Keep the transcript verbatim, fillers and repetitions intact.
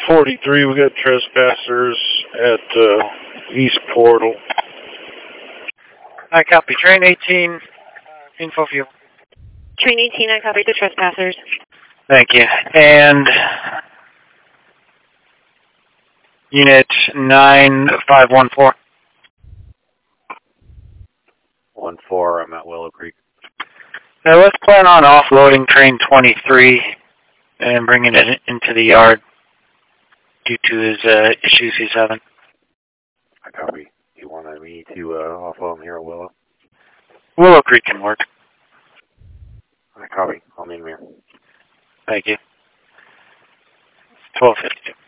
forty-three, we got trespassers at uh, East Portal. I copy. Train eighteen, info view. Train eighteen, I copy the trespassers. Thank you. And Unit nine five one four. one four, I'm at Willow Creek. Now let's plan on offloading train twenty-three and bringing it into the yard due to his uh, issues he's having. I copy. You wanted me to uh, offload him here at Willow? Willow Creek can work. I copy. I'll meet him here. Thank you. twelve fifty-two.